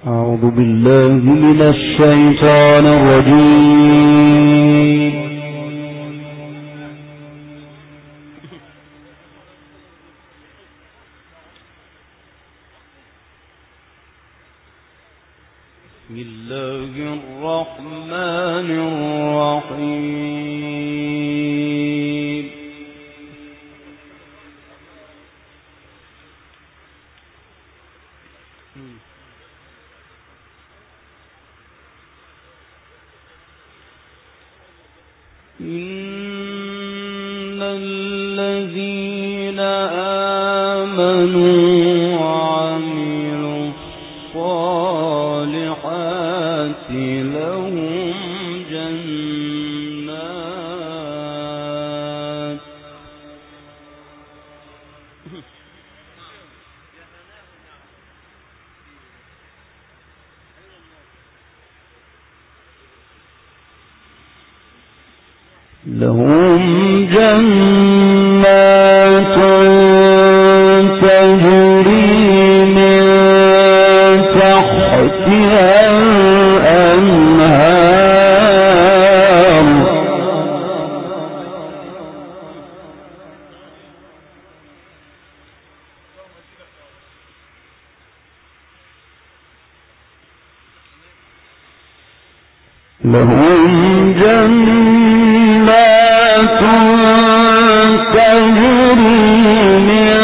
أعوذ بالله من الشيطان الرجيم. بسم الله الرحمن الرحيم. إن الذين آمنوا وعملوا الصالحات لهم جنات تجري من تحتها الأنهار لهم جنات تجري من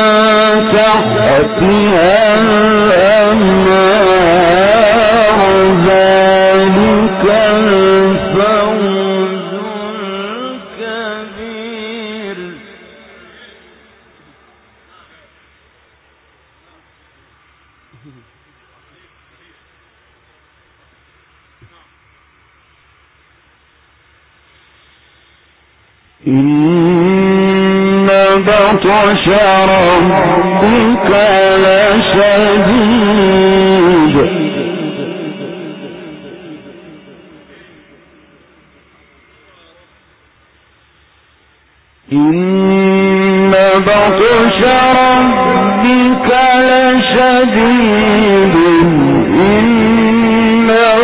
تحتها الأنهار ذلك الفوز الكبير. إن بطش ربك لشديد إن بطش ربك لشديد إنه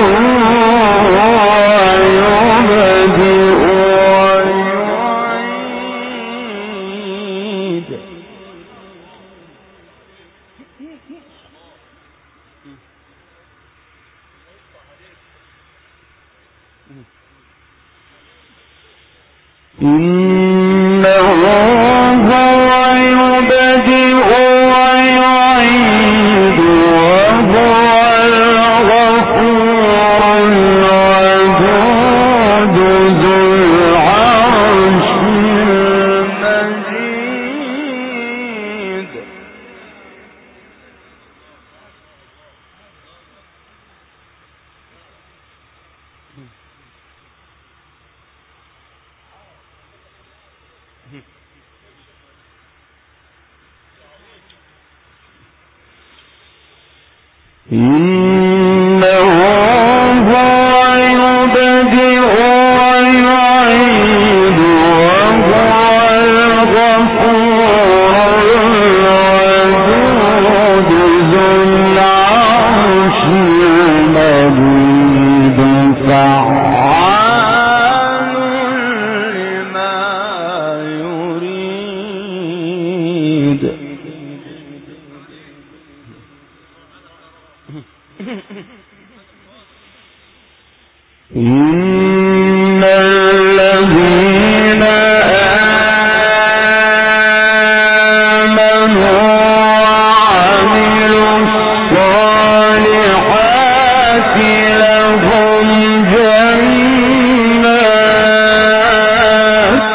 إن الذين آمنوا وعملوا الصالحات لهم جنات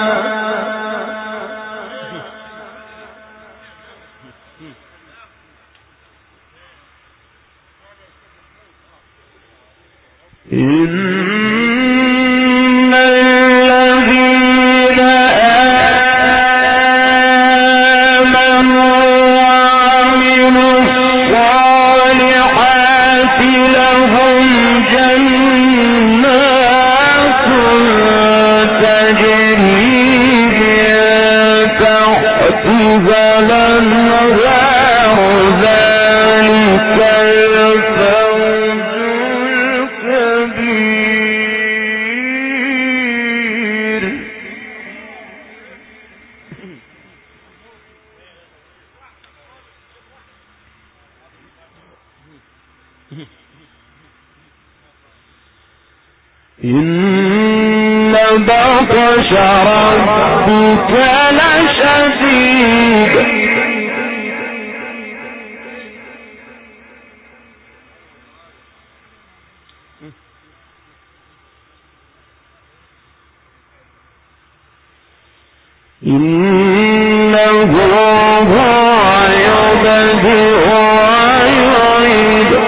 إن الذين آمنوا وعملوا الصالحات لهم جنات تجري من تحتها الأنهار ذلك إن بطش ربك لشديد إنه هو يبدئ ويعيد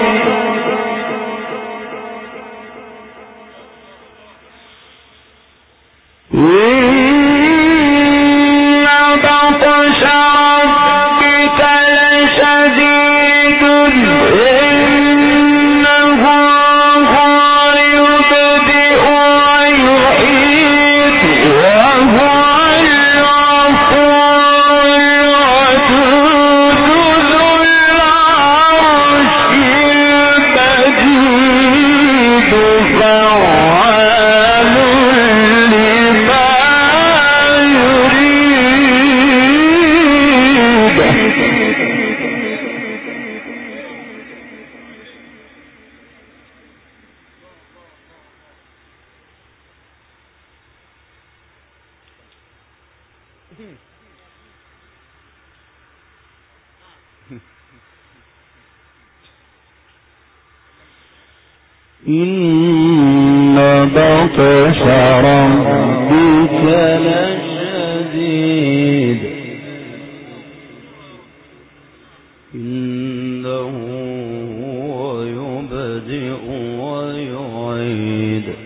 إن بطش ربك لشديد إنه هو يبدئ ويعيد وهو إن بطش ربك لشديد إنه هو يبدئ ويعيد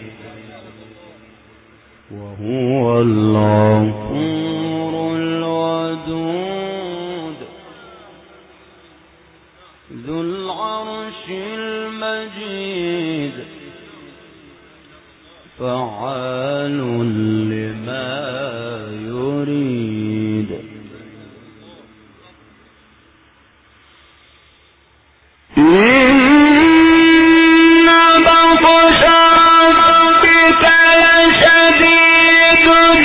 وهو الغفور الودود ذو العرش المجيد فعال لما يريد إن بطش ربك لشديد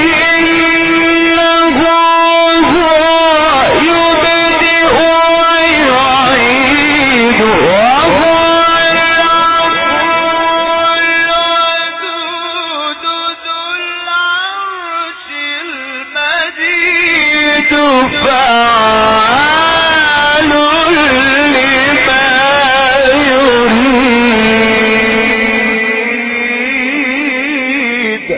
إنه هو يبدئ ويعيد وهو فعال لما يريد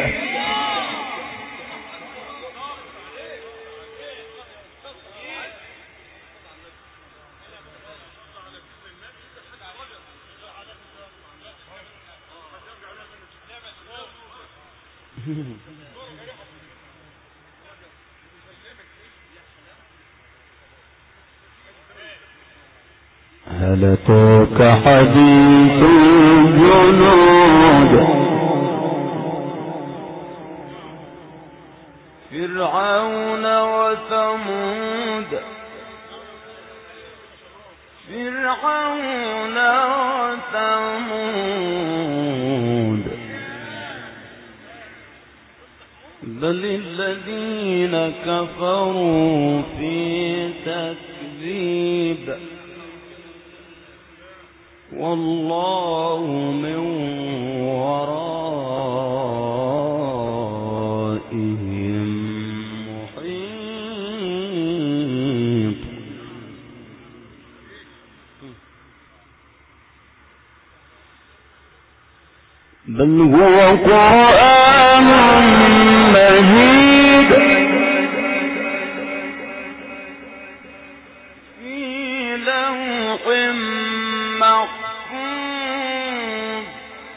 هل أتاك حديث الجنود فرعون وثمود بل الذين كفروا في تكذيب والله من ورائهم محيط بل هو قرآن مجيد في لوح محفوظ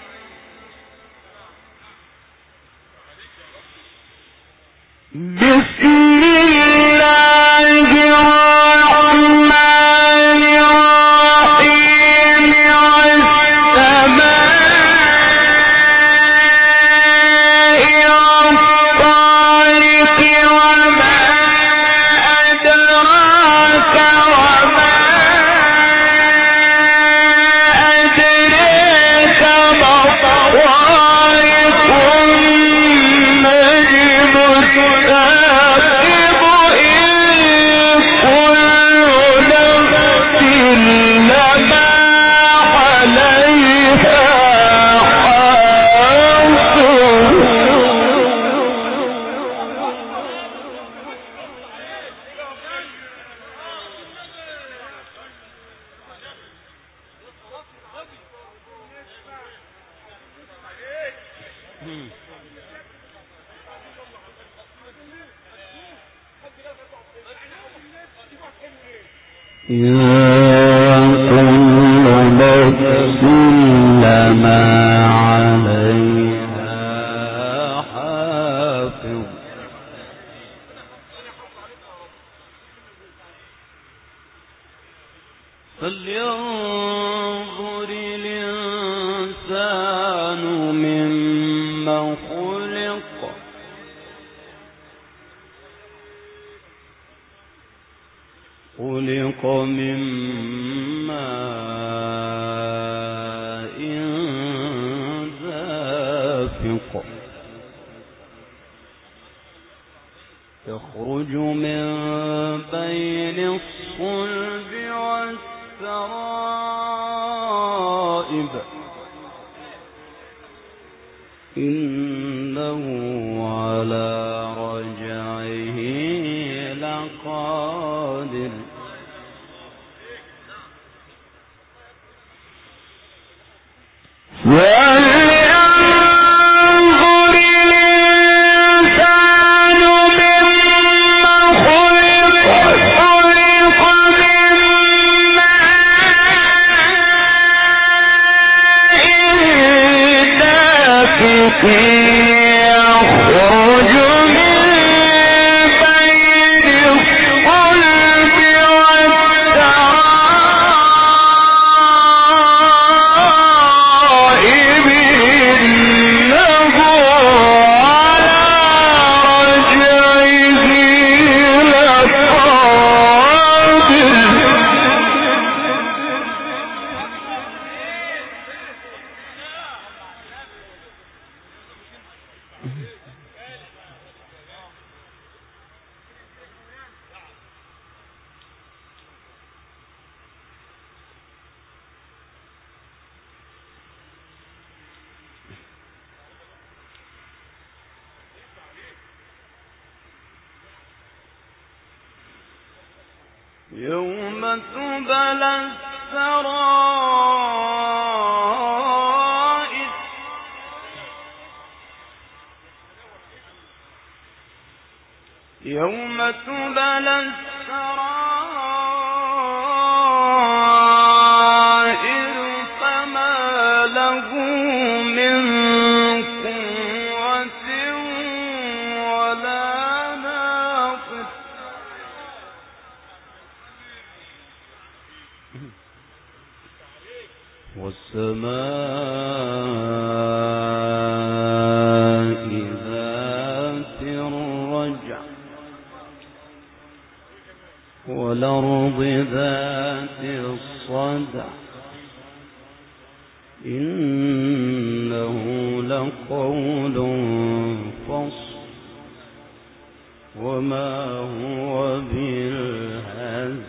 بسم الله الرحمن الرحيم والسماء والطارق وما أدراك وما فلينظر الإنسان مما خلق خلق من ماء دافق يخرج من بين الصلب والترائب إنه على رجعه لقادر يوم تبلى السرائر يوم تبلى السرائر فما له من قوة ولا ناصر والسماء ذات الرجع والأرض ذات الصدع إنه لقول فصل وما هو بالهزل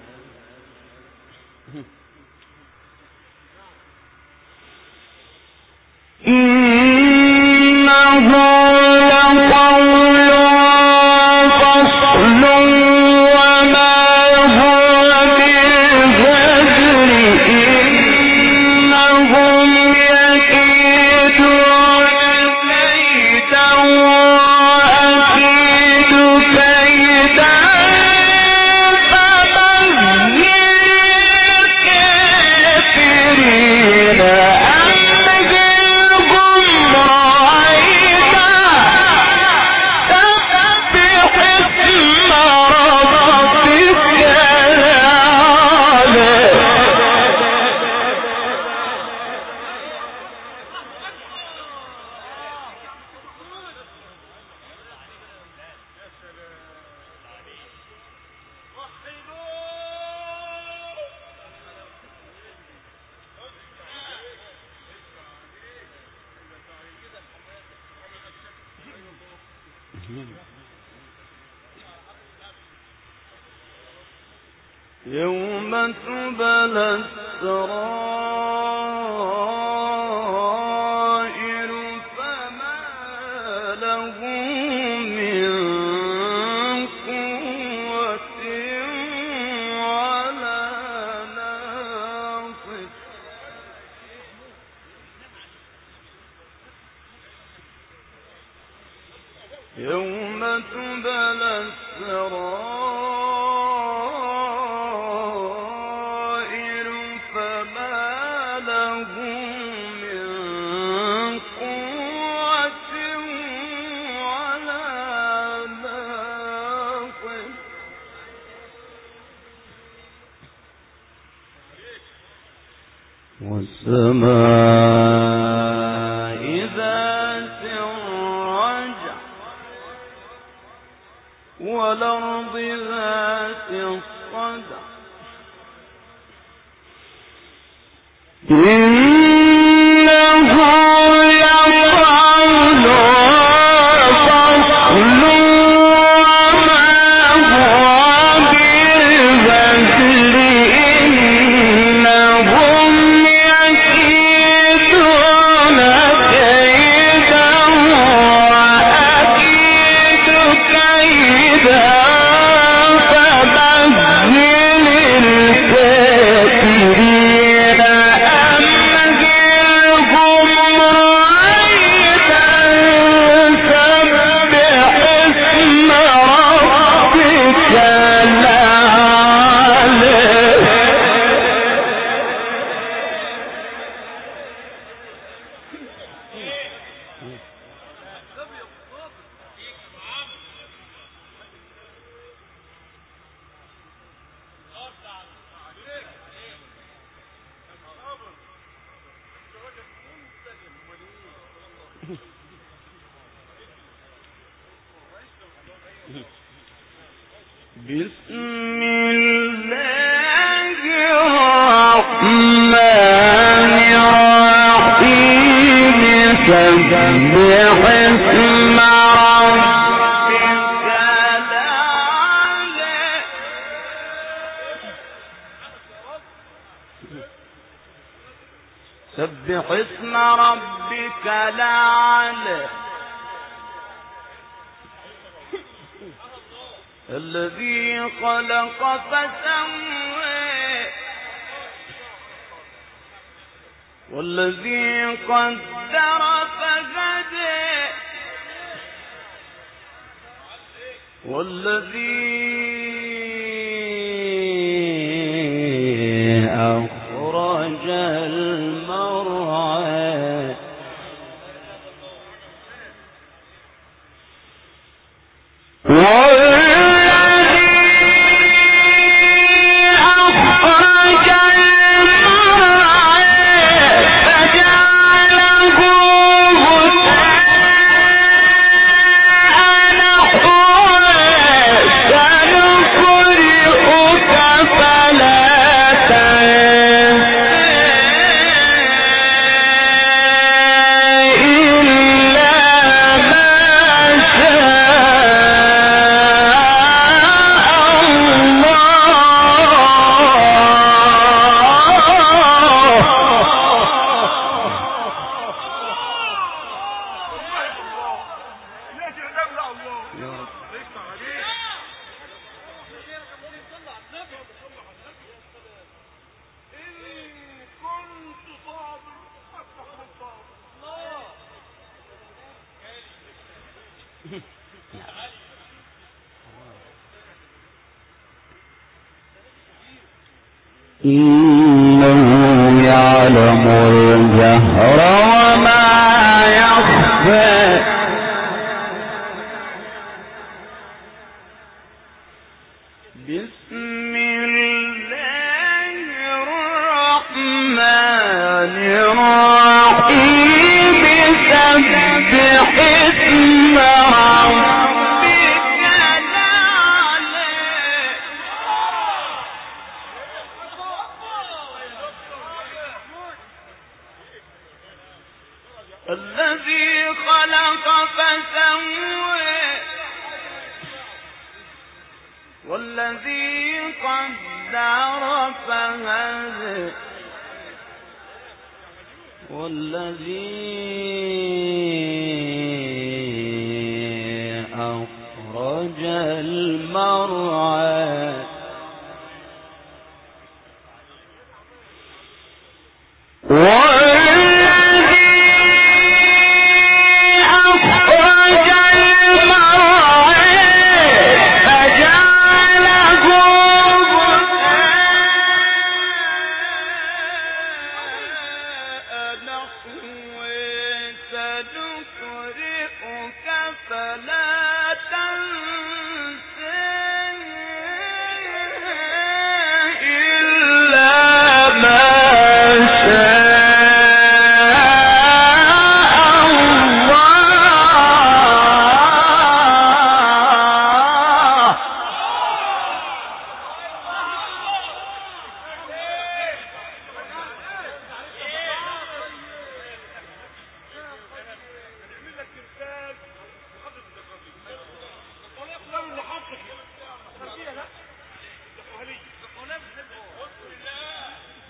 إنه لقول فصل وما هو بالهزل إنهم يكيدون كيدا وأكيد كيدا فمهل الكافرين يوم تبلى السرائر فما له من قوة ولا ناصر يوم تبلى السرائر فما له من قوة ولا ناصر والسماء ذات الرجع والأرض ذات الصدع إنه يقول فصل وما هو بالبذل إنهم يكيدون كيدا وأكيد كيدا فمهل الكافرين أمهلهم رويدا سبح اسم ربك الأعلى بسم الله الرحمن الرحيم سبح اسم ربك الأعلى سبح اسم ربك الأعلى الذي خلق فسوى والذي قدر فهدى والذي أخرج المرعى إنه يعلم الجهر وما يخفى بسم الله الرحمن الرحيم سبح اسم ربك الأعلى الذي خلق فسوى والذي قدر فهدى والذي أخرج المرعى والذي أخرج المرعى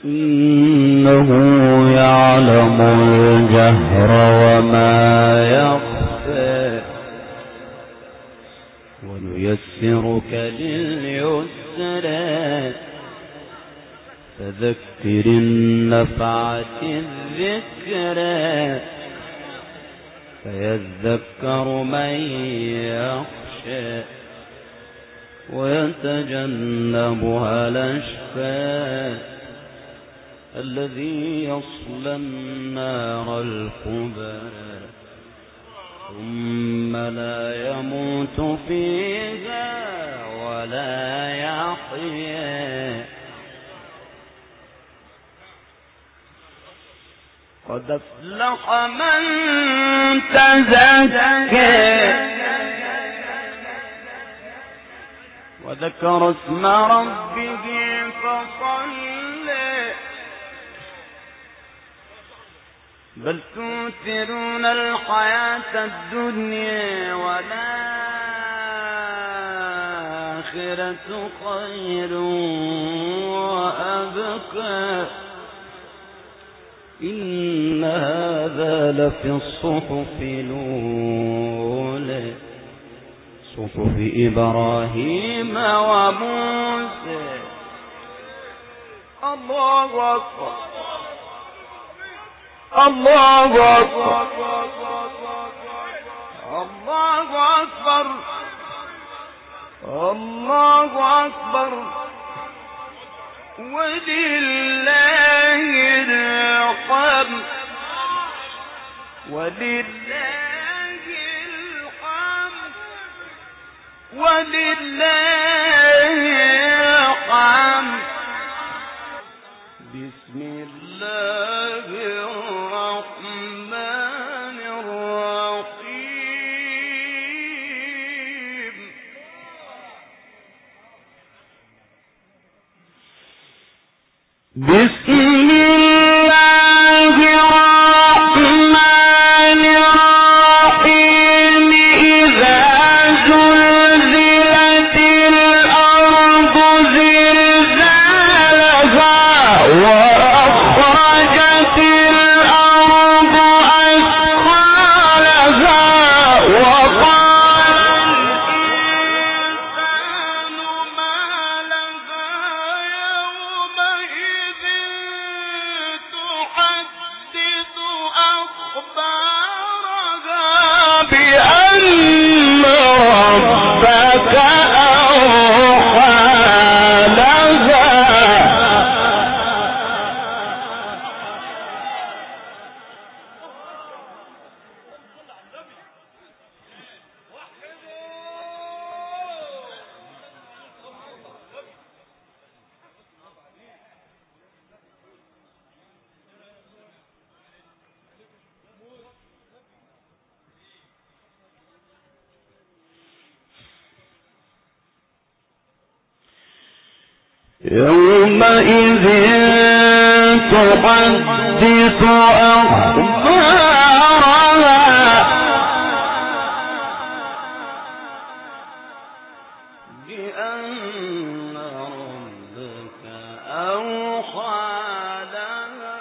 إنه يعلم الجهر وما يخفى ونيسرك لليسرى فذكر النفعة الذكرى فيذكر من يخشى ويتجنبها الأشقى الذي يصلى النار الكبرى ثم لا يموت فيها ولا يحيا قد أفلح من تزكى وذكر اسم ربه فصلى بل تؤثرون الحياة الدنيا والآخرة خير وأبقى إن هذا لفي الصحف الأولى صحف إبراهيم وموسى الله أكبر الله أكبر الله أكبر الله أكبر ولله الحمد ولله الحمد ولله الحمد بسم الله الرحمن الرحيم بسم الله الرحمن الرحيم إذا زلزلت الأرض زلزالها وأخرجت الأرض أثقالها وقال الإنسان ما لها يومئذ تحدث أخبارها بأن ربك أوحى لها يومئذ تحدث أخبارها بأن ربك أوحى لها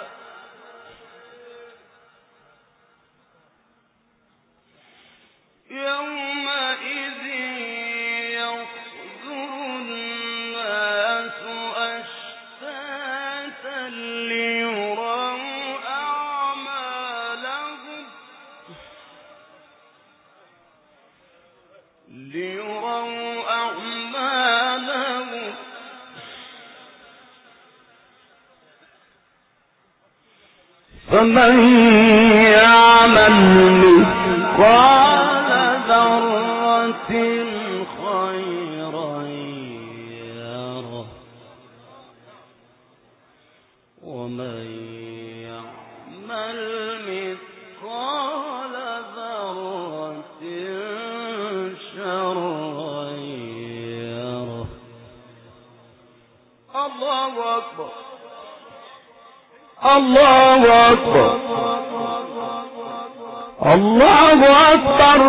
يومئذ يصدر الناس أشتاتا ليروا أعمالهم فمن يعمل مثقال ذرة خيرا يره ومن يعمل مثقال ذرة شرا يره الله أكبر الله أكبر الله أكبر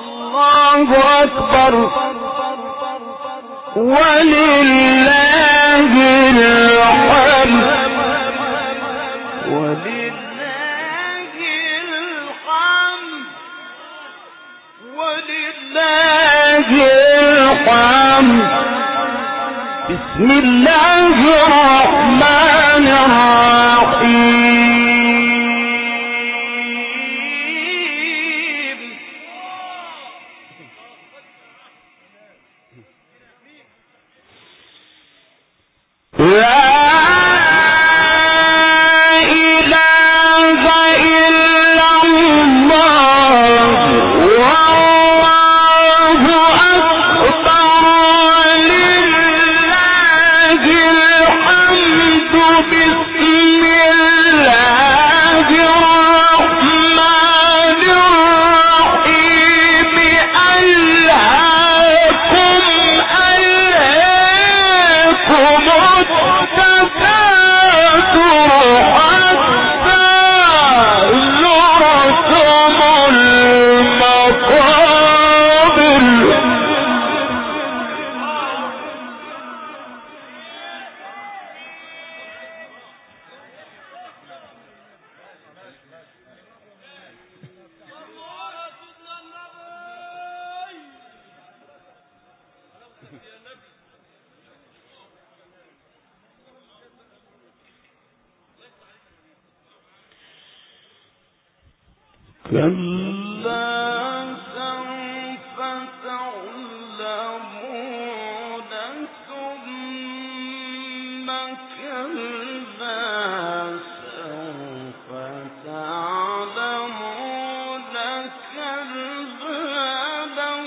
الله أكبر ولله بسم الله الرحمن الرحيم. لا إله إلا الله والله أكبر لله الحمد. بسم الله الرحمن الرحيم. ألهاكم التكاثر حتى زرتم المقابر. كلا سوف تعلمون ثم كلا سوف تعلمون كلا لو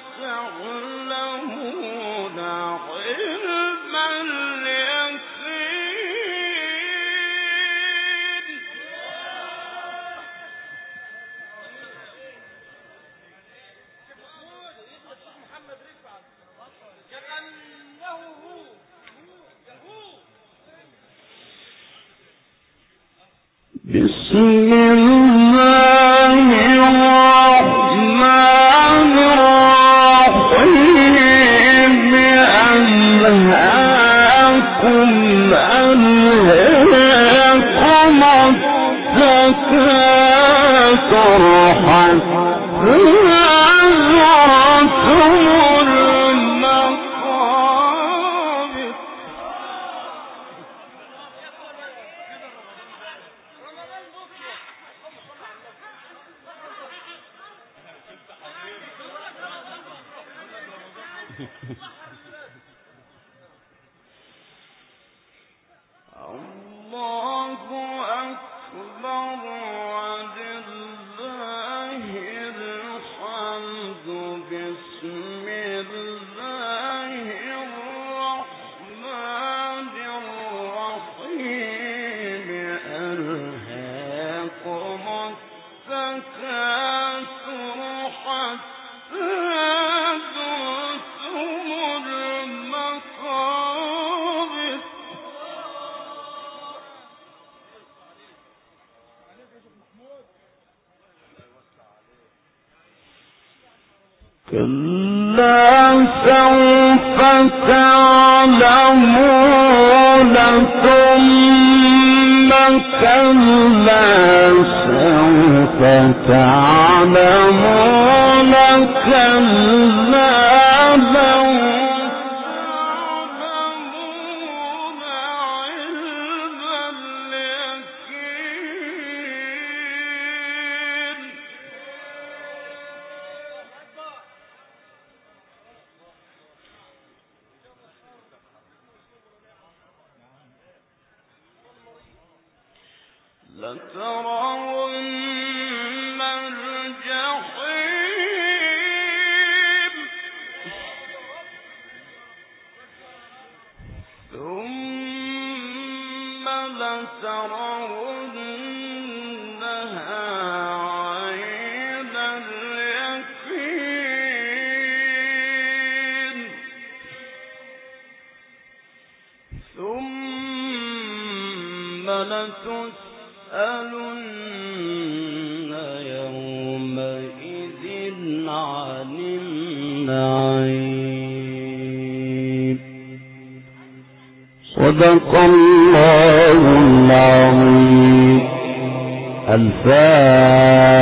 تعلمون علم اليقين. بسم الله الرحمن الرحيم. ألهاكم التكاثر حتى زرتم المقابر. الله أكبر ولله الحمد. بسم الله الرحمن الرحيم. ألهاكم التكاثر حتى زرتم المقابر. كلا سوف تعلمون ثم كلا سوف تعلمون كلا لو تعلمون علم اليقين. لترون الجحيم ثم لترونها عين اليقين ثم لتسألن يومئذ عن النعيم. صدق الله العظيم. الفاتحة.